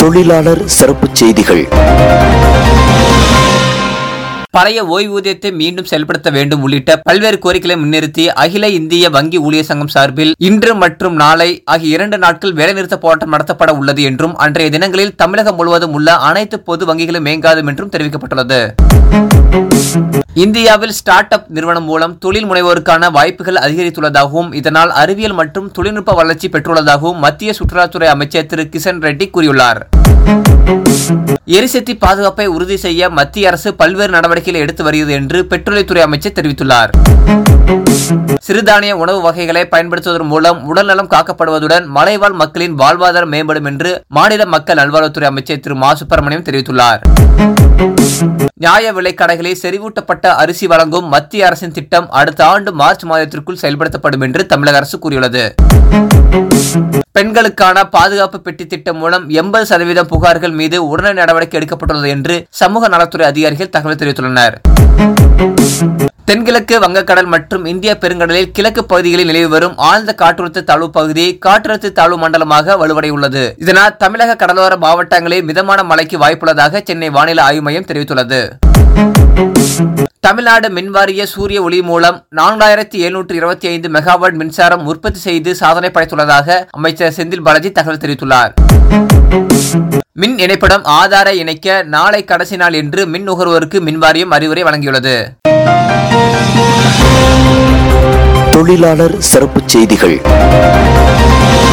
தொழிலாளர் சிறப்புச் செய்திகள். பழைய ஓய்வூதியத்தை மீண்டும் செயல்படுத்த வேண்டும் உள்ளிட்ட பல்வேறு கோரிக்கைகளை முன்னிறுத்தி அகில இந்திய வங்கி ஊழியர் சங்கம் சார்பில் இன்று மற்றும் நாளை ஆகிய 2 நாட்கள் வேலைநிறுத்த போராட்டம் நடத்தப்பட உள்ளது என்றும் அன்றைய தினங்களில் தமிழகம் முழுவதும் உள்ள அனைத்து பொது வங்கிகளும் இயங்காது என்றும் தெரிவிக்கப்பட்டுள்ளது. இந்தியாவில் ஸ்டார்ட் அப் நிறுவனம் மூலம் தொழில் முனைவோருக்கான வாய்ப்புகள் அதிகரித்துள்ளதாகவும் இதனால் அறிவியல் மற்றும் தொழில்நுட்ப வளர்ச்சி பெற்றுள்ளதாகவும் மத்திய சுற்றுலாத்துறை அமைச்சர் திரு கிஷன் ரெட்டி கூறியுள்ளார். எரிசக்தி பாதுகாப்பை உறுதி செய்ய மத்திய அரசு பல்வேறு நடவடிக்கைகளை எடுத்து வருகிறது என்று பெட்ரோலியத்துறை அமைச்சர் தெரிவித்துள்ளார். சிறுதானிய உணவு வகைகளை பயன்படுத்துவதன் மூலம் உடல்நலம் காக்கப்படுவதுடன் மலைவாழ் மக்களின் வாழ்வாதாரம் மேம்படும் என்று மாநில மக்கள் நல்வாழ்வுத்துறை அமைச்சர் திரு மா சுப்பிரமணியம் தெரிவித்துள்ளார். நியாய விலைக் கடைகளில் செறிவூட்டப்பட்ட அரிசி வழங்கும் மத்திய அரசின் திட்டம் அடுத்த ஆண்டு மார்ச் மாதத்திற்குள் செயல்படுத்தப்படும் என்று தமிழக அரசு கூறியுள்ளது. பெண்களுக்கான பாதுகாப்பு பெட்டி திட்டம் மூலம் 80% புகார்கள் மீது உடனடி நடவடிக்கை எடுக்கப்பட்டுள்ளது என்று சமூக நலத்துறை அதிகாரிகள் தகவல் தெரிவித்துள்ளனர். தென்கிழக்கு வங்கக்கடல் மற்றும் இந்திய பெருங்கடலில் கிழக்கு பகுதிகளில் நிலவி வரும் ஆழ்ந்த காற்றழுத்த தாழ்வு பகுதி காற்றழுத்த தாழ்வு மண்டலமாக வலுவடையுள்ளது. இதனால் தமிழக கடலோர மாவட்டங்களில் மிதமான மழைக்கு வாய்ப்புள்ளதாக சென்னை வானிலை ஆய்வு மையம் தெரிவித்துள்ளது. தமிழ்நாடு மின்வாரிய சூரிய ஒளி மூலம் 4725 மெகாவாட் மின்சாரம் உற்பத்தி செய்து சாதனை படைத்துள்ளதாக அமைச்சர் செந்தில் பாலாஜி தகவல் தெரிவித்துள்ளார். மின் இணைப்படம் ஆதார இணைக்க நாளை கடைசி நாள் என்று மின் நுகர்வோருக்கு மின்வாரியம் அறிவுரை வழங்கியுள்ளது. தொழிலாளர் சிறப்புச் செய்திகள்.